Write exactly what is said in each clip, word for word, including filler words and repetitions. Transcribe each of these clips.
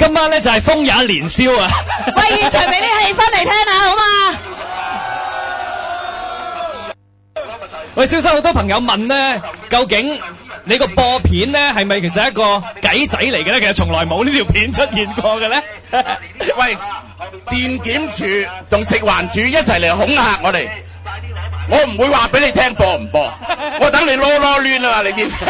今晚咧就係風也年宵啊！ 喂，現場俾啲氣氛嚟聽下好嘛？ 喂，蕭生，好多朋友問咧，究竟你個播片咧係咪其實係一個計仔嚟嘅咧？其實從來冇呢條片出現過嘅咧。 喂，電檢處同食環署一齊嚟恐嚇我哋，我唔會話俾你聽播唔播，我等你囉囉攣啊嘛，你知唔知？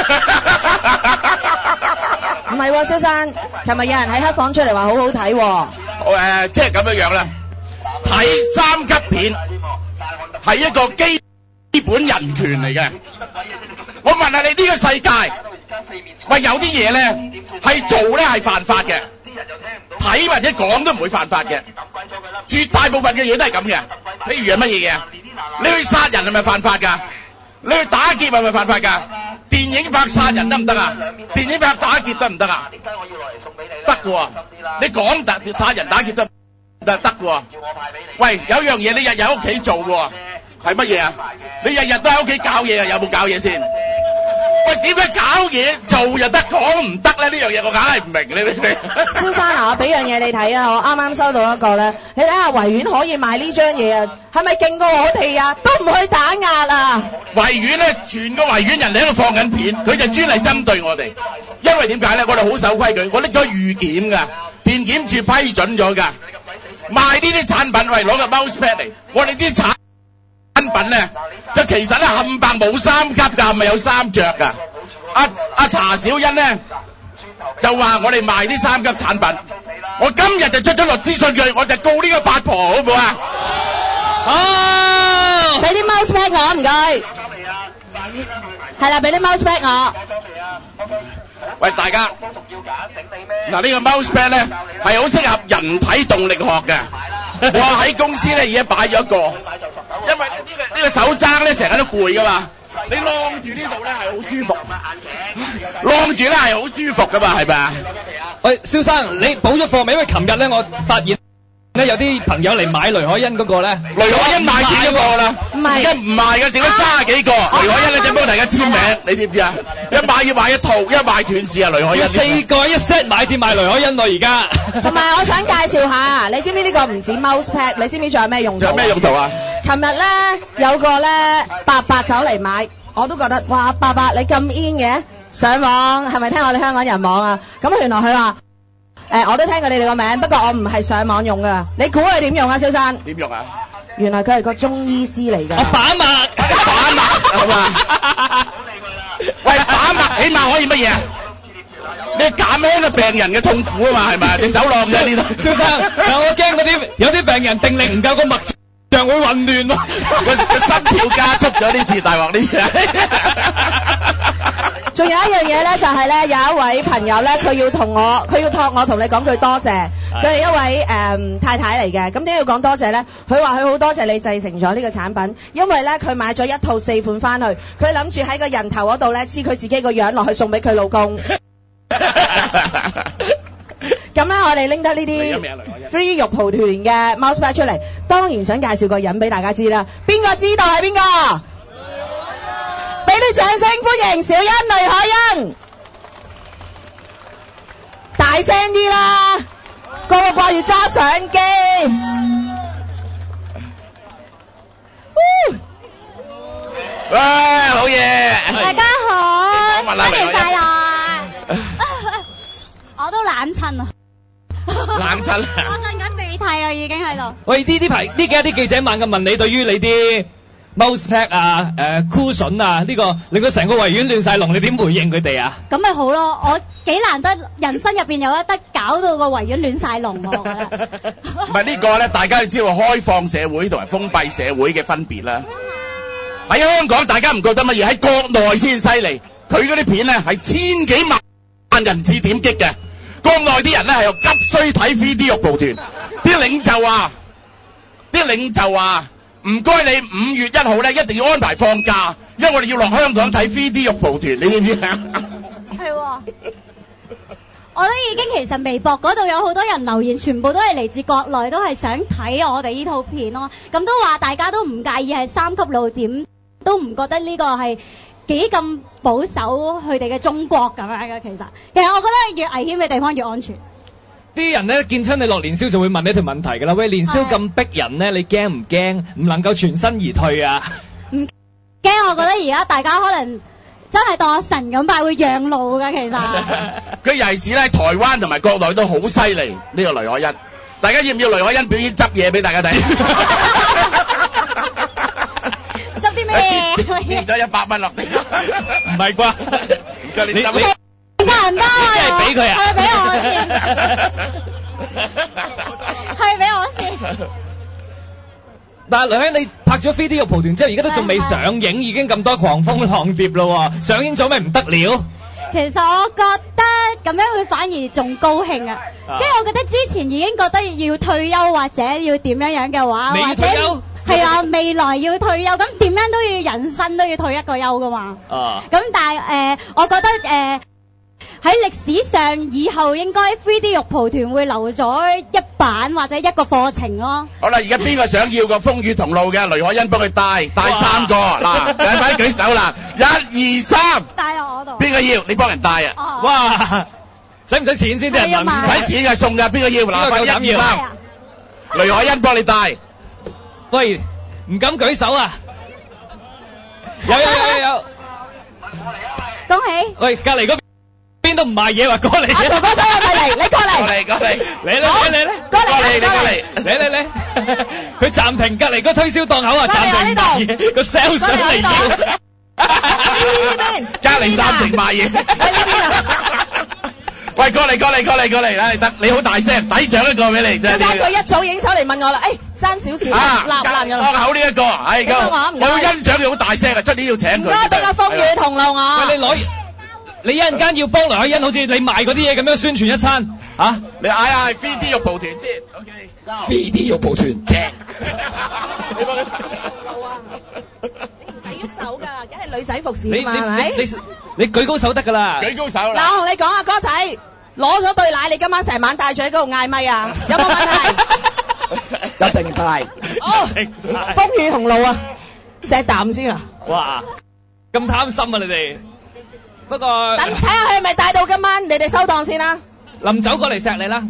唔係喎，蕭生，琴日有人喺黑房出嚟話好好睇喎。 誒，即係咁樣樣啦，睇三級片係一個基基本人權嚟嘅。我問下你，呢個世界，喂，有啲嘢咧係做咧係犯法嘅，睇或者講都唔會犯法嘅，絕大部分嘅嘢都係咁嘅。譬如係乜嘢嘢？你去殺人係咪犯法㗎？你去打劫係咪犯法㗎？電影拍殺人得唔得啊？電影拍打劫得唔得啊？得嘅喎，你講打殺人打劫得得得嘅喎。喂，有樣嘢你日日喺屋企做嘅喎，係乜嘢啊？你日日都喺屋企搞嘢啊？有冇搞嘢先？喂，點解搞嘢做就得，講唔得咧？呢樣嘢我梗係唔明你你你。 蕭生啊，我俾樣嘢你睇啊，我啱啱收到一個咧，你睇下維園可以賣呢張嘢啊，係咪勁過我哋啊？都唔去打壓啊！ 維園咧，全個維園人哋喺度放緊片，佢就專係針對我哋。因為點解咧？我哋好守規矩，我拎咗預檢㗎，電檢處批准咗㗎。賣呢啲產品，喂，攞個 mouse pad 嚟，我哋啲產品咧，就其實咧冚唪冇三級㗎，係咪有三着㗎？阿阿查小欣咧就話我哋賣啲三級產品，我今日就出咗律師信佢，我就告呢個八婆，好唔好啊？ 哦，俾啲 mouse pad 我，唔該。係啦，俾啲 mouse pad 我。 喂，大家，嗱呢個 mouse pad 咧係好適合人體動力學嘅。我喺公司咧而家擺咗一個，因為呢個呢個手踭咧成日都攰噶嘛，你晾住呢度咧係好舒服，晾住咧係好舒服噶嘛，係咪啊？ 喂，蕭生，你補咗貨未？因為琴日咧我發現咧有啲朋友嚟買雷海欣嗰個咧， 雷海欣賣幾多個啦？ 唔係， 而家唔賣嘅，剩咗卅幾個。雷海欣咧，就幫大家簽名，你知唔知啊？一買要買一套，一買斷市啊！雷海欣四個一 set 買至賣雷海欣喎，而家。 同埋我想介紹下，你知唔知呢個唔止 mouse pad，你知唔知仲有咩用途？ 有咩用途啊？ 琴日咧有個咧伯伯走嚟買，我都覺得哇，伯伯你咁 in 嘅，上網係咪聽我哋香港人網啊？咁原來佢話誒，我都聽過你哋個名，不過我唔係上網用㗎。你估佢點用啊，蕭生？ 點用啊？ 原來佢係個中醫師嚟㗎。 我把脈， 把脈係嘛？喂，把脈起碼可以乜嘢啊？你減輕個病人嘅痛苦啊嘛，係咪？隻手晾咗喺呢度。 蕭生，但我驚嗰啲有啲病人定力唔夠，個脈象會混亂喎。 個個心跳加速咗呢次，大鑊呢次。 仲有一樣嘢咧，就係咧有一位朋友咧，佢要同我，佢要託我同你講句多謝。佢係一位誒、嗯、太太嚟嘅，咁點解要講多謝咧？佢話佢好多謝你製成咗呢個產品，因為咧佢買咗一套四款翻去，佢諗住喺個人頭嗰度咧黐佢自己個樣落去送俾佢老公。咁咧，我哋拎得呢啲 Free 肉蒲團嘅 mouse pad 出嚟，當然想介紹個人俾大家知啦。邊個知道係邊個？俾啲掌聲歡迎小欣雷海欣，大聲啲啦！個個掛住揸相機。 喂，好嘢！ 大家好， 問下新年快樂！我都冷親啊！ 冷親啊！ 我擤緊鼻涕啊，已經喺度。 喂，呢啲排呢幾日啲記者猛咁問你，對於你啲 mouse pad 啊、誒 cushion 啊，呢個令到成個維園亂曬龍，你點回應佢哋啊？ 咁咪好咯，我幾難得人生入邊有一得搞到個維園亂曬龍喎，我覺得。 唔係呢個咧，大家要知道開放社會同埋封閉社會嘅分別啦。喺香港，大家唔覺得乜嘢，喺國內先犀利。佢嗰啲片咧係千幾萬人次點擊嘅。國內啲人咧係又急需睇 three D 肉蒲團，啲領袖啊，啲領袖啊，唔該你五月一號咧一定要安排放假，因為我哋要落香港睇 three D 肉蒲團，你知唔知啊？ 係喎，我都已經其實微博嗰度有好多人留言，全部都係嚟自國內，都係想睇我哋呢套片咯。咁都話大家都唔介意係三級露點，都唔覺得呢個係幾咁保守佢哋嘅中國咁樣嘅。其實其實我覺得越危險嘅地方越安全。 啲人咧見親你落年宵就會問你一條問題㗎啦。喂，年宵咁逼人咧，你驚唔驚？唔能夠全身而退啊？ 唔驚，我覺得而家大家可能真係當我神咁拜，會讓路㗎。其實佢尤其是咧，台灣同埋國內都好犀利。呢個雷海欣，大家要唔要雷海欣表演執嘢俾大家睇？ 執啲咩？ 跌咗一百蚊落地， 唔係啩？ 唔該你執。 唔得唔得啊！ 即係俾佢啊！ 係俾我先，係俾我先。 但係雷香，你拍咗《飛啲肉蒲團》之後，而家都仲未上映，已經咁多狂風浪蝶咯喎！上映咗咩唔得了？ 其實我覺得咁樣會反而仲高興啊！即係我覺得之前已經覺得要退休或者要點樣樣嘅話， 你要退休？ 係啊，未來要退休，咁點樣都要人生都要退一個休噶嘛。 啊！ 咁但係誒、呃，我覺得誒。呃喺歷史上，以後應該 three D 肉蒲團會留咗一版或者一個課程咯。 好啦，而家邊個想要個風雨同路嘅？雷海欣幫佢帶，帶三個嗱，快快舉手啦！一二三， 帶落我度。 邊個要？你幫人帶啊！ 哦、 哇！使唔使錢先啲人問？ 唔使錢嘅，送㗎。邊個要？嗱，快一二三，雷海欣幫你帶。 喂，唔敢舉手啊！有有有有有。 恭喜！ 喂，隔離嗰邊都唔賣嘢，話過嚟。 阿哥哥仔係咪嚟？你過嚟。 過嚟過嚟。 嚟嚟嚟嚟嚟。 過嚟。 過嚟你過嚟。 嚟嚟嚟。佢暫停隔離嗰推銷檔口啊，暫停賣嘢，個 sales 上嚟要。 隔離暫停賣嘢。喂，過嚟過嚟過嚟過嚟啦！得，你好大聲，抵獎一個俾你真係。 佢一早已經走嚟問我啦，誒爭少少， 啊， 立立咗。 開口呢一個，係咁，我要欣賞佢好大聲啊！出年要請佢。 唔該，俾個風雨同路我。 喂，你攞，你一陣間要幫雷海欣，好似你賣嗰啲嘢咁樣宣傳一餐，嚇？ 你嗌嗌 three D 肉蒲團先 ，OK。three D 肉蒲團正。你幫佢。 你唔使喐手㗎，梗係女仔服侍你嘛，係咪？ 你你你舉高手得㗎啦。 舉高手啦。 嗱，我同你講啊，哥仔，攞咗對奶，你今晚成晚帶住喺嗰度嗌咪啊，有冇問題？ 一定帶。 哦，風雨同路啊，錫啖先啊。 哇，咁貪心啊你哋！不過等睇下佢係咪帶到今晚，你哋收檔先啦。 臨走過嚟錫你啦。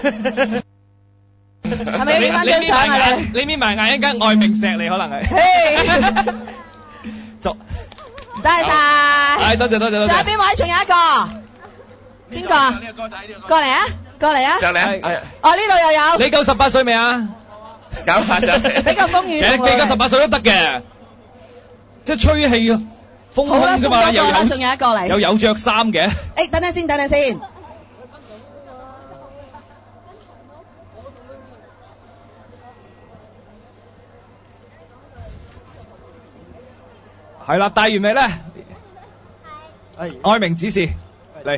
係咪要影翻張相啊你？ 你眯埋眼一間愛明錫你可能係。 嘿， 做。 多謝晒。 係多謝多謝多謝。 仲有邊位？仲有一個。邊個啊？ 呢個歌仔呢個。 過嚟啊！過嚟啊！ 上嚟啊！係。 哦，呢度又有。 你夠十八歲未啊？ 搞下上嚟。 比較風雨。 其實你夠十八歲都得嘅，即係吹氣啊，風空啫嘛，又有仲有一個嚟， 又有着衫嘅。 誒，等陣先，等陣先。 係啦，帶完未咧？ 係。 愛明指示嚟。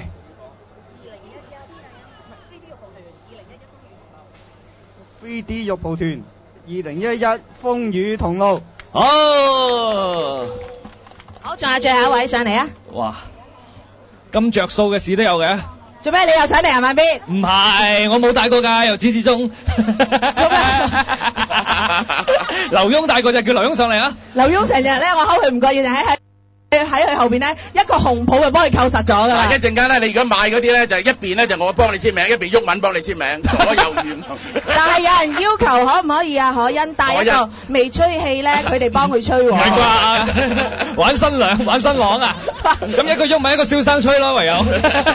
three D 肉蒲團二零一一風雨同路。 哦。 好，仲有最後一位上嚟啊！ 哇，咁着數嘅事都有嘅。 做咩？你又上嚟啊？萬邊？ 唔係，我冇帶過㗎，由始至終。 做咩？ 劉墉帶過就叫劉墉上嚟啊！ 劉墉成日咧，我睺佢唔覺意，就喺喺喺佢後邊咧，一個紅袍就幫佢扣實咗㗎啦。 嗱，一陣間咧，你如果買嗰啲咧，就一邊咧就我幫你簽名，一邊毓民幫你簽名，左右遠。 但係有人要求可唔可以啊？可欣帶一個未吹氣咧，佢哋幫佢吹喎。 唔係啩？玩新娘，玩新郎啊！咁一個毓民，一個蕭生吹咯，唯有。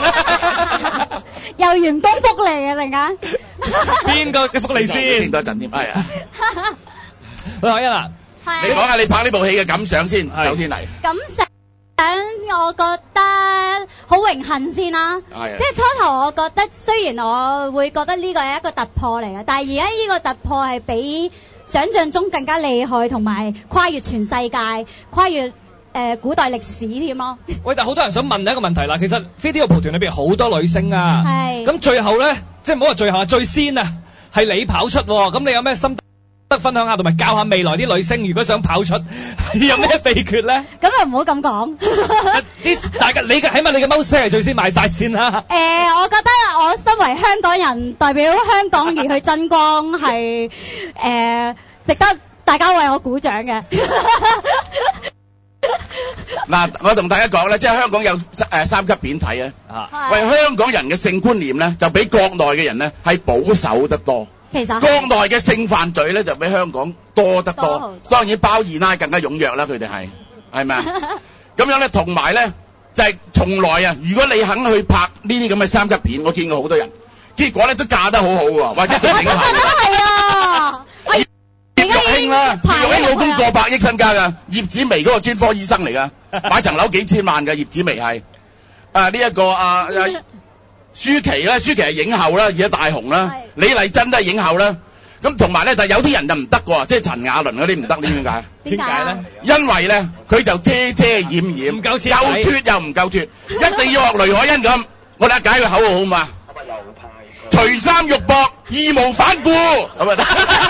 又員工福利啊！陣間。 邊個嘅福利先？ 傾多陣添，係啊。 喂，海欣啊， 你講下你拍呢部戲嘅感想先，首先嚟。 感想，我覺得好榮幸先啦。 係。 即係初頭，我覺得雖然我會覺得呢個係一個突破嚟嘅，但係而家呢個突破係比想像中更加厲害，同埋跨越全世界，跨越誒、呃、古代歷史添咯。 喂，但係好多人想問一個問題啦，其實《飛啲肉蒲團》裏邊好多女星啊， 係。咁最後咧，即係唔好話最後啊，最先啊，係你跑出喎，咁你有咩心得分享下，同埋教下未來啲女星，如果想跑出，有咩秘訣咧？ 咁啊唔好咁講。 啲大家你嘅起碼你嘅 mouse pad 係最先賣晒先啦。 誒、呃，我覺得我身為香港人，代表香港而去爭光係誒、呃、值得大家為我鼓掌嘅。 嗱，我同大家講咧，即係香港有誒三級片睇啊。 啊， 喂，香港人嘅性觀念咧，就比國內嘅人咧係保守得多。 其實國內嘅性犯罪咧就比香港多得多多好多， 當然包二奶更加踴躍啦，佢哋係係咪啊？咁樣咧，同埋咧就係從來啊，如果你肯去拍呢啲咁嘅三級片，我見過好多人，結果咧都嫁得好好喎，或者做整我都覺得係啊！ 葉玉卿啦，葉玉卿老公過百億身家㗎，葉子楣嗰個專科醫生嚟㗎，買層樓幾千萬㗎，葉子楣係啊呢一個啊。啊舒淇咧，舒淇係影后啦，而家大紅啦。李麗珍都係影后啦。咁同埋咧，但係有啲人就唔得喎，即係陳雅倫嗰啲唔得，點解？ 點解咧？ 因為咧，佢就遮遮掩掩， 唔夠徹底又脱又唔夠脱，一定要學雷海欣咁。我哋解個口號好嘛？除衫肉搏，義無反顧，咁啊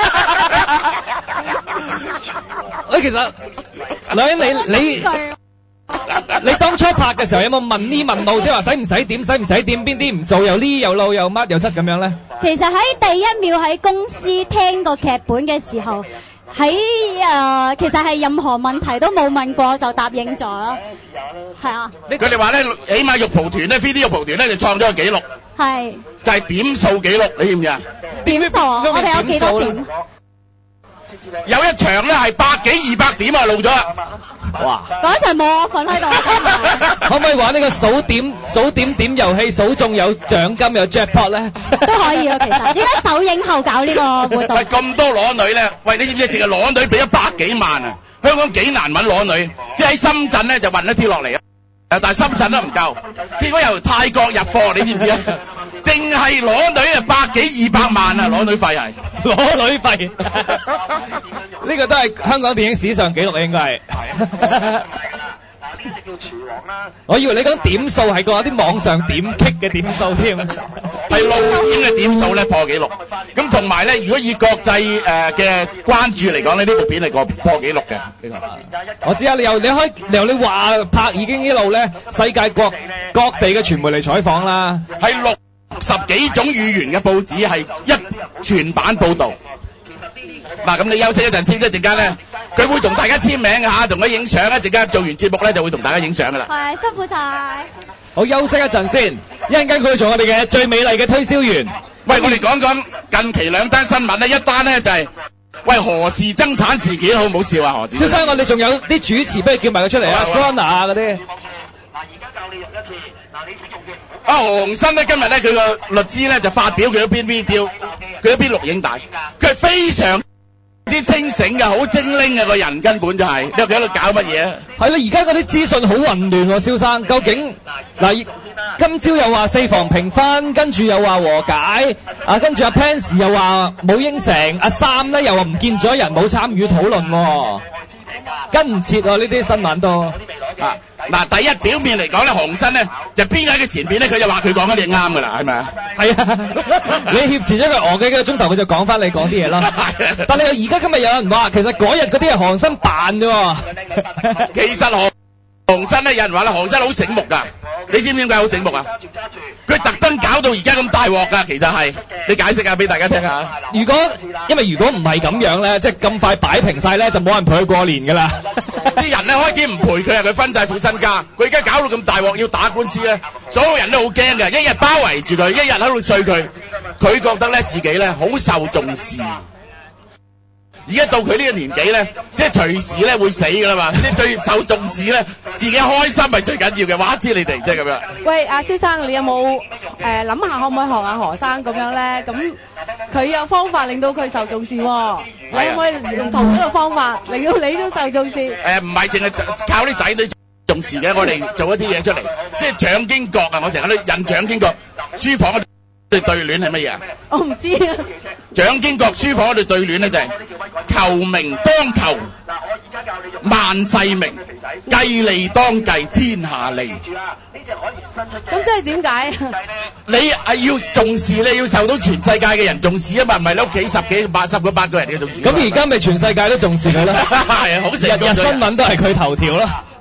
得。 喂，其實女人你你。你當初拍嘅時候有冇問呢問路，即係話使唔使點，使唔使點，邊啲唔做又呢又路又乜又七咁樣咧？ 其實喺第一秒喺公司聽個劇本嘅時候，喺誒、呃、其實係任何問題都冇問過就答應咗咯，係啊。 佢哋話咧，起碼肉蒲團咧 ，three D 肉蒲團咧就創咗個紀錄， 係就係點數紀錄，你知唔知啊？ 點數啊？我哋有幾多點？ 有一場咧係百幾二百點啊，露咗啦！ 哇！ 嗰場冇我份喺度。 可唔可以玩呢個數點數點點遊戲，數中有獎金有 jackpot 咧？ 都可以啊，其實點解首映後搞呢個活動？ 喂，咁多裸女咧，喂，你知唔知淨係裸女俾一百幾萬啊？香港幾難揾裸女，即係喺深圳咧就運一啲落嚟啊！但係深圳都唔夠，結果由泰國入貨，你知唔知啊？淨係裸女啊，百幾二百萬啊，裸女費係裸女費，呢個都係香港電影史上紀錄，應該係。我以為你講點數係個啲網上點擊嘅點數添， 係路演嘅點數咧破紀錄。咁同埋咧，如果以國際誒嘅關注嚟講咧，呢部片係個破紀錄嘅。呢個我知啊，你由你開由你話拍已經一路咧，世界各各地嘅傳媒嚟採訪啦， 係六十幾種語言嘅報紙係一全版報導。嗱，咁你休息一陣先，一陣間咧，佢會同大家簽名嘅嚇，同佢影相，一陣間做完節目咧就會同大家影相噶啦。 係，辛苦晒。 好，休息一陣先，一陣間佢會做我哋嘅最美麗嘅推銷員。 喂，我哋講講近期兩單新聞咧，一單咧就係、是、喂何氏爭產事件，好唔好笑啊？何氏先生，我哋仲有啲主持，不如叫埋佢出嚟啊 Sona 啊嗰啲。 啊，何鴻燊咧今日咧佢個律師咧就發表佢一篇 video， 佢一篇錄影帶，佢係非常啲清醒嘅，好精靈嘅個人，根本就係、是，因為佢喺度搞乜嘢啊？ 係啦，而家嗰啲資訊好混亂喎，蕭生，究竟嗱，今朝又話四房平分，跟住又話和解，啊，跟住阿 Pence 又話冇應承，阿三咧又話唔見咗人，冇參與討論喎，跟唔切喎呢啲新聞都。 啊，嗱，第一表面嚟講咧，何鴻燊咧就邊喺佢前邊咧，佢就話佢講緊啲嘢啱㗎啦，係咪啊？ 係啊，你挾持咗佢餓幾個鐘頭，佢就講翻你講啲嘢咯。但係而家今日有人話，其實嗰日嗰啲係何鴻燊扮啫喎。 其實何鴻燊咧，有人話咧，何鴻燊好醒目㗎。你知唔知點解好醒目啊？佢特登搞到而家咁大鑊㗎，其實係，你解釋下俾大家聽下。 如果因為如果唔係咁樣咧，即係咁快擺平晒咧，就冇人陪佢過年㗎啦。 啲人咧開始唔陪佢啊，佢分晒副身家。佢而家搞到咁大鑊，要打官司咧，所有人都好驚嘅，一日包圍住佢，一日喺度碎佢。佢覺得咧自己咧好受重視。而家到佢呢個年紀咧，即係隨時咧會死㗎啦嘛，即係最受重視咧，自己開心係最緊要嘅。話知你哋即係咁樣。 喂，阿先生，你有冇誒諗下可唔可以學阿何生咁樣咧？咁佢有方法令到佢受重視喎，你可唔可以用同一個方法令到你都受重視？ 誒，唔係淨係靠啲仔女重視嘅，我哋做一啲嘢出嚟，即係蔣經國啊！我成日都印蔣經國書房嗰對對聯係乜嘢啊？ 我唔知啊。 蔣經國書房嗰對對聯咧就係、是、求名當求萬世名，計利當計天下利。 咁即係點解？ 你係要重視，你要受到全世界嘅人重視啊嘛，唔係你屋企十幾八十個八個人嘅重視。 咁而家咪全世界都重視佢啦。 係啊，好成日日新聞都係佢頭條啦。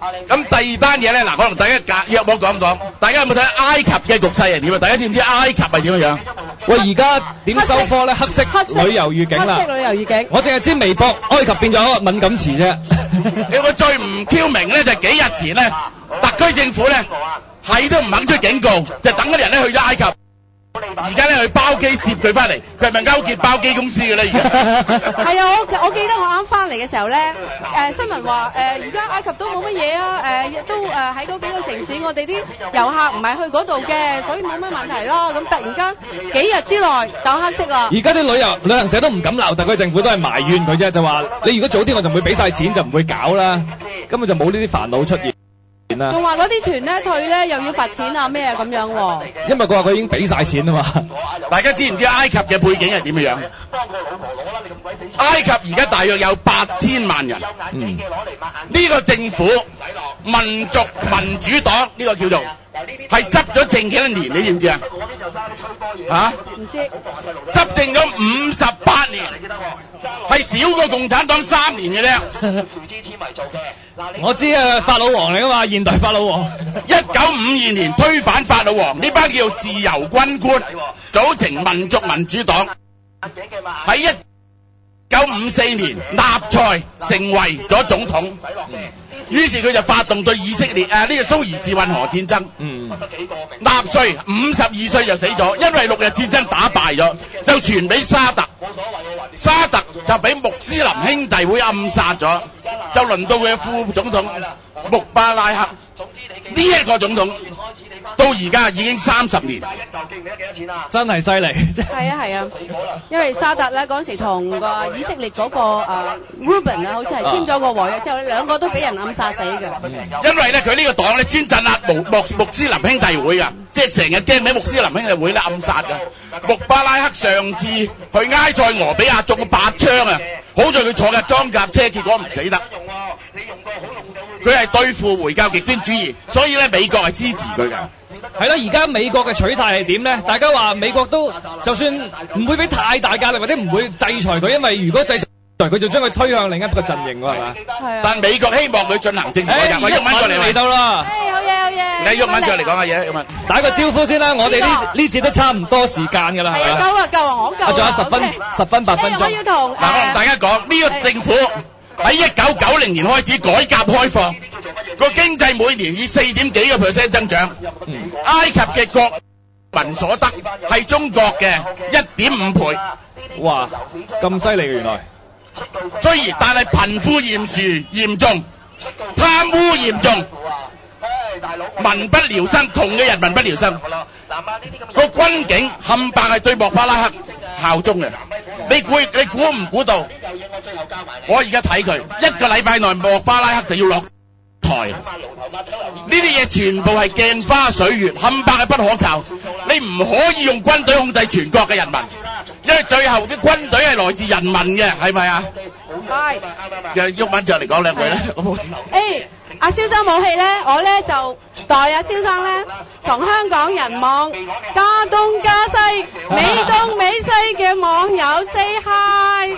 咁第二單嘢咧，嗱，可能大家夾約我講講，大家有冇睇埃及嘅局勢係點啊？大家知唔知埃及係點樣樣？ 喂，而家點收科咧？黑色旅遊預警啦。 黑色旅遊預警。 我淨係知微博埃及變咗敏感詞啫。 有個最唔 Q 明咧，就係幾日前咧，特區政府咧係都唔肯出警告，就等嗰啲人咧去咗埃及。而家咧去包機接佢翻嚟，佢係咪勾結包機公司嘅咧？而家係啊，我我記得我啱翻嚟嘅時候咧，誒新聞話誒而家埃及都冇乜嘢啊，誒都誒喺嗰幾個城市，我哋啲遊客唔係去嗰度嘅，所以冇乜問題咯。咁突然間幾日之內就黑色啦。 而家啲旅遊旅行社都唔敢鬧特區政府，都係埋怨佢啫，就話你如果早啲我就唔會俾晒錢，就唔會搞啦，根本就冇呢啲煩惱出現。 仲話嗰啲團咧退咧又要罰錢啊咩啊咁樣喎？ 因為佢話佢已經俾晒錢啊嘛。 大家知唔知埃及嘅背景係點樣？埃及而家大約有八千萬人。嗯。呢個政府民族民主黨呢個叫做係執咗政幾多年？你知唔知啊？嚇？ 唔知。 執政咗五十八年，係少過共產黨三年嘅啫。 我知啊，法老王嚟噶嘛，現代法老王。 一九五二年推反法老王，呢班叫自由軍官，組成民族民主黨。喺一九五四年，納粹成為咗總統，於是佢就發動對以色列啊呢個蘇伊士運河戰爭。嗯。納粹五十二歲就死咗，因為六日戰爭打敗咗，就傳俾沙特。沙特就俾穆斯林兄弟會暗殺咗，就輪到佢嘅副總統穆巴拉克。呢一個總統到而家已經三十年， 真係犀利。 係啊係啊，因為沙特咧嗰時同個以色列嗰個誒 Reuben 啊，好似係簽咗個和約之後咧，兩個都俾人暗殺死嘅。 因為咧佢呢個黨咧專鎮壓穆穆穆斯林兄弟會㗎，即係成日驚俾穆斯林兄弟會咧暗殺㗎。穆巴拉克上次去埃塞俄比亞中咗八槍啊，好在佢坐架裝甲車，結果唔死得。佢係對付回教極端主義，所以咧美國係支持佢㗎。 係啦，而家美國嘅取態係點咧？大家話美國都就算唔會俾太大壓力，或者唔會制裁佢，因為如果制裁佢就將佢推向另一個陣營喎，係嘛？ 係啊。 但美國希望佢進行政治改革。我毓民過嚟嚟到啦。 誒，好嘢好嘢。 你毓民上嚟講下嘢，毓民。 打個招呼先啦，我哋呢呢節都差唔多時間㗎啦，係嘛？ 夠啊夠啊，我夠啊。 仲有十分十分八分鐘。 我要同嗱，我同大家講呢個政府喺一九九零年開始改革開放，個經濟每年以四點幾個 percent 增長。埃及嘅國民所得係中國嘅一點五倍。 哇，咁犀利嘅原來。 雖然但係貧富懸殊嚴重，貪污嚴重，民不聊生，窮嘅人民不聊生。個軍警冚唪唥係對莫巴拉克效忠嘅。你估你估唔估到？我而家睇佢一個禮拜內莫巴拉克就要落台。呢啲嘢全部係鏡花水月，冚唪唥係不可靠。你唔可以用軍隊控制全國嘅人民，因為最後啲軍隊係來自人民嘅，係咪啊？ 係。 嘅毓民就嚟講兩句啦。 誒，阿蕭生冇氣咧，我咧就代阿蕭生咧同香港人網加東加西、美東美西嘅網友 say hi。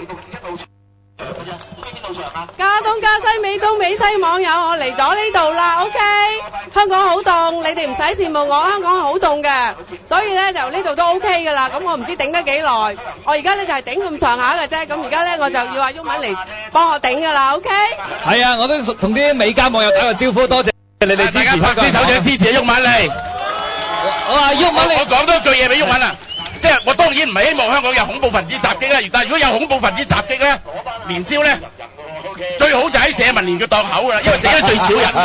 加東加西美東美西網友，我嚟咗呢度啦 ，OK。香港好凍，你哋唔使羨慕我，香港好凍嘅，所以咧就呢度都 OK 噶啦。咁我唔知頂得幾耐，我而家咧就係頂咁上下嘅啫。咁而家咧我就要阿毓民嚟幫我頂噶啦 ，OK。 係啊，我都同啲美加網友打個招呼，多謝你哋支持香港。 大家拍啲手掌支持毓民嚟。 我話毓民， 我講多句嘢俾毓民啊！即係我當然唔係希望香港有恐怖分子襲擊啦，但係如果有恐怖分子襲擊咧，年宵咧最好就喺社民連嘅檔口㗎啦，因為死得最少人。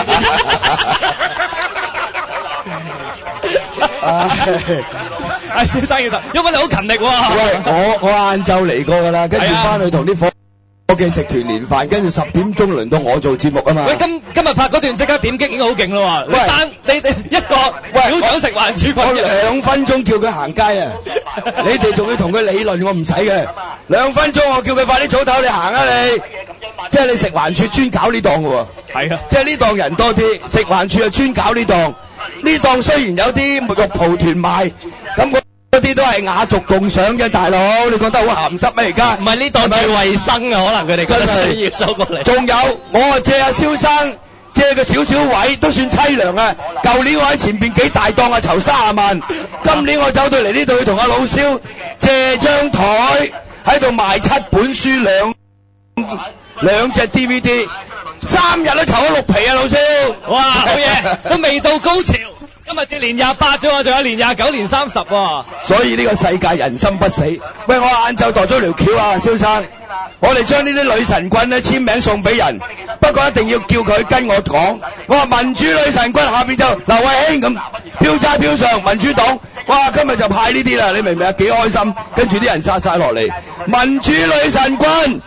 唉，蕭生要答，毓民你好勤力喎。 喂，我我晏晝嚟過㗎啦，跟住翻去同啲伙伙計食團年飯，跟住十點鐘輪到我做節目啊嘛。 喂，今今日拍嗰段即刻點擊已經好勁咯喎！喂，單你哋一個小長食環署我兩分鐘叫佢行街啊！你哋仲要同佢理論，我唔使嘅。兩分鐘我叫佢快啲早唞，你行啊你！即係你食環署專搞呢檔嘅喎。係啊，即係呢檔人多啲，食環署就專搞呢檔。呢檔雖然有啲肉蒲團賣，咁我。嗰啲都係雅俗共賞嘅，大佬，你覺得好鹹濕咩而家？ 唔係呢檔最衞生啊，可能佢哋覺得需要收過嚟。 仲有，我啊借阿蕭生借個少少位都算凄涼啊！舊年我喺前邊幾大檔啊，籌三十萬，今年我走到嚟呢度去同阿老蕭借張台喺度賣七本書兩兩隻 D V D， 三日都籌咗六皮啊！老蕭， 哇，好嘢，都未到高潮。今日至年廿八啫喎，仲有年廿九、年三十喎。 所以呢個世界人心不死。喂，我晏晝度咗條橋啊，蕭生，我哋將呢啲女神棍咧簽名送俾人，不過一定要叫佢跟我講，我話民主女神棍下邊就劉慧卿咁，飄齋飄上民主黨，哇，今日就派呢啲啦，你明唔明啊？幾開心，跟住啲人殺晒落嚟，民主女神棍。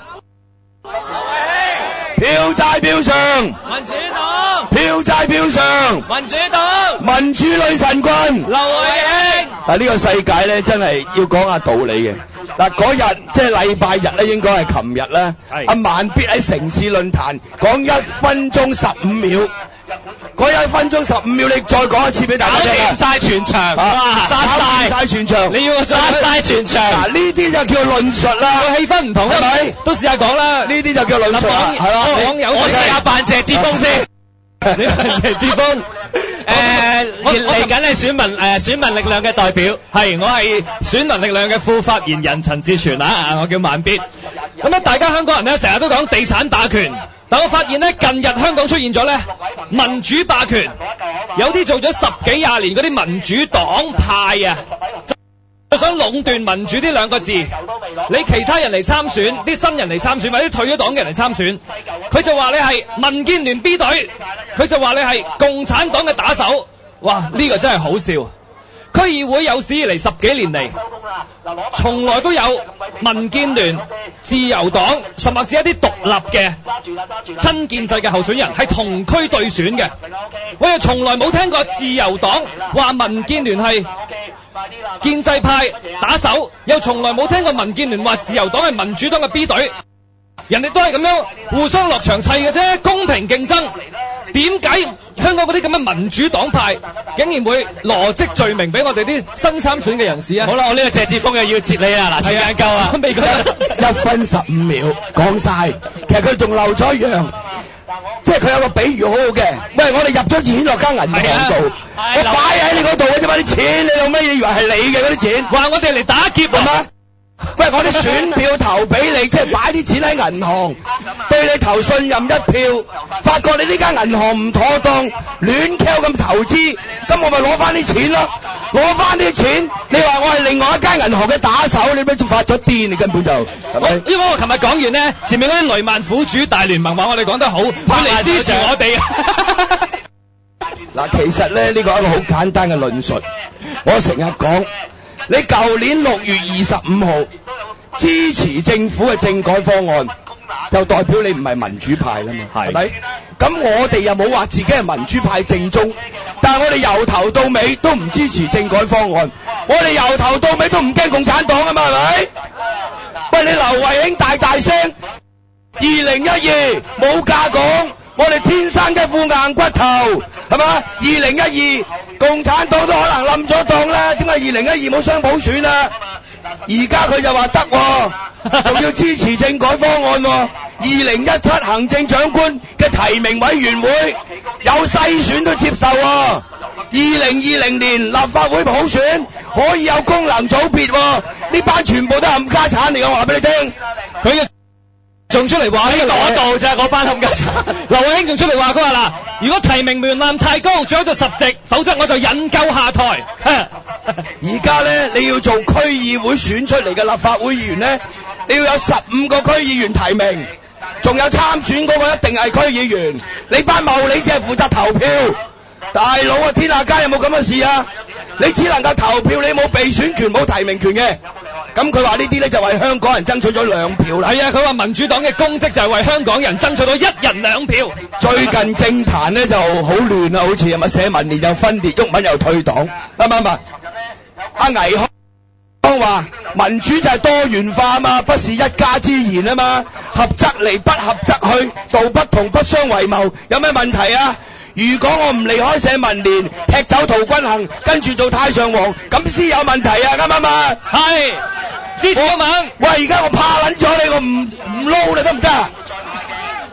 飄齋飄上， 民主黨， 飄齋飄上， 民主黨， 民主女神棍， 劉慧卿。 嗱，呢個世界咧真係要講下道理嘅。嗱，嗰日即係禮拜日咧，應該係琴日咧，阿萬必喺城市論壇講一分鐘十五秒，嗰一分鐘十五秒，你再講一次俾大家聽啊！ 搞掂晒全場， 哇， 殺晒晒全場， 你要我殺晒全場。 嗱，呢啲就叫論述啦， 個氣氛唔同係咪？都試下講啦， 呢啲就叫論述啦，係啦。 網友我試下扮謝志峰先，你扮謝志峰。誒，嚟緊係選民誒選民力量嘅代表，係我係選民力量嘅副發言人陳志全啊，我叫萬必。咁咧，大家香港人咧成日都講地產霸權，但我發現咧近日香港出現咗咧民主霸權，有啲做咗十幾廿年嗰啲民主黨派啊，就想壟斷民主呢兩個字。你其他人嚟參選，啲新人嚟參選，或者退咗黨嘅人嚟參選，佢就話你係民建聯 B 隊，佢就話你係共產黨嘅打手。哇！呢個真係好笑。區議會有史以嚟十幾年嚟，從來都有民建聯、自由黨，甚至一啲獨立嘅親建制嘅候選人係同區對選嘅。我又從來冇聽過自由黨話民建聯係建制派打手，又從來冇聽過民建聯話自由黨係民主黨嘅 B 隊。人哋都係咁樣互相落場砌嘅啫，公平競爭。點解香港嗰啲咁嘅民主黨派竟然會羅織罪名俾我哋啲新參選嘅人士啊？好啦，我呢個謝志峰又要截你啊！嗱，時間夠啊，未覺得一分十五秒講晒，其實佢仲漏咗一樣，即係佢有個比喻好好嘅。喂，我哋入咗錢落間銀行度，我擺喺你嗰度嘅啫嘛，啲錢你有咩嘢以為係你嘅嗰啲錢？話我哋嚟打劫係嘛？喂，我啲選票投俾你，即係擺啲錢喺銀行，對你投信任一票，發覺你呢間銀行唔妥當，亂 Q 咁投資，咁我咪攞翻啲錢咯，攞翻啲錢，你話我係另外一間銀行嘅打手，你咪發咗癲，你根本就係咪？ 因為我琴日講完呢，前面嗰啲雷曼苦主大聯盟話我哋講得好，佢嚟支持我哋。 嗱，其實咧呢、呢個係一個好簡單嘅論述，我成日講。你舊年六月二十五號支持政府嘅政改方案，就代表你唔係民主派啦嘛，係咪？咁我哋又冇話自己係民主派正宗，但係我哋由頭到尾都唔支持政改方案，我哋由頭到尾都唔驚共產黨啊嘛，係咪？喂，你劉慧卿大大聲，二零一二冇價講。我哋天生嘅副硬骨頭，係嘛？二零一二共產黨都可能冧咗檔啦，點解二零一二冇雙普選啊？而家佢就話得，仲要支持政改方案。二零一七行政長官嘅提名委員會有篩選都接受。二零二零年立法會普選可以有功能組別，呢班全部都係冚家產嚟嘅，我話俾你聽。佢嘅仲出嚟話呢個攞到咋嗰班冚家產，劉慧卿仲出嚟話佢話嗱，如果提名門檻太高，最好就實席，否則我就引咎下台。而家咧，你要做區議會選出嚟嘅立法會議員咧，你要有十五個區議員提名，仲有參選嗰個一定係區議員，你班茂你只係負責投票。大佬啊，天下間有冇咁嘅事啊？你只能夠投票，你冇被選權，冇提名權嘅。咁佢話呢啲咧就為香港人爭取咗兩票啦。係啊，佢話民主黨嘅功績就係為香港人爭取到一人兩票。最近政壇咧就好亂啊，好似係咪社民連又分裂，毓民又退黨，啱唔啱啊？阿倪匡話民主就係多元化啊嘛，不是一家之言啊嘛，合則嚟，不合則去，道不同不相為謀，有咩問題啊？如果我唔離開社民連，踢走陶君行，跟住做太上皇，咁先有問題啊，啱唔啱啊？係，支持毓民。喂，而家我怕撚咗你，我唔唔撈啦，得唔得？係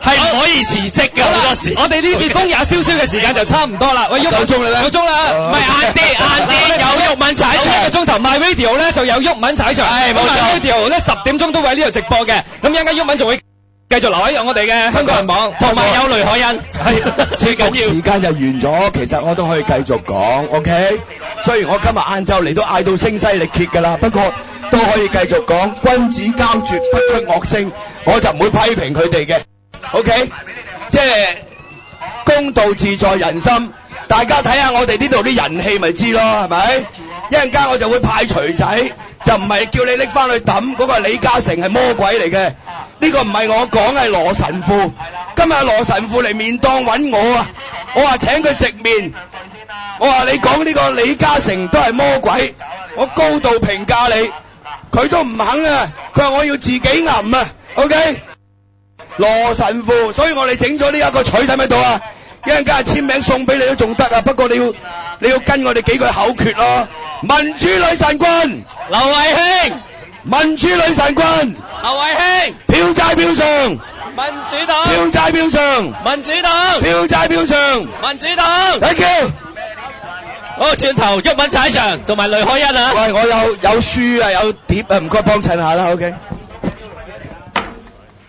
係唔可以辭職㗎，好多時。我哋呢節風也蕭蕭嘅時間就差唔多啦。喂，喐夠鐘啦咩？夠鐘啦，唔係晏啲，晏啲有毓民踩場。一個鐘頭 My Radio 咧就有毓民踩場。係冇錯。My Radio 咧十點鐘都會喺呢度直播嘅。咁一陣間毓民仲會繼續留喺我哋嘅香港人網，同埋有雷海恩。係最緊要。 時間就完咗，其實我都可以繼續講 ，OK。雖然我今日晏晝嚟到嗌到聲嘶力竭㗎啦，不過都可以繼續講。君子交絕不出惡聲，我就唔會批評佢哋嘅。OK，即係公道自在人心，大家睇下我哋呢度啲人氣咪知咯，係咪？一陣間我就會派錘仔，就唔係叫你拎翻去抌，嗰個係李嘉誠係魔鬼嚟嘅，呢個唔係我講，係羅神父。今日羅神父嚟面檔揾我啊，我話請佢食麵，我話你講呢個李嘉誠都係魔鬼，我高度評價你，佢都唔肯啊，佢話我要自己揞啊 ，OK？羅神父，所以我哋整咗呢一個錘喺咪度啊？一陣間簽名送俾你都仲得啊，不過你要你要跟我哋幾句口訣咯。民主女神棍，劉慧卿；民主女神棍，劉慧卿；票債票償，民主黨；票債票償，民主黨；票債票償，民主黨。Thank you。好，轉頭毓民踩場同埋雷海恩啊！喂，我有有書啊，有碟啊，唔該幫襯下啦，OK。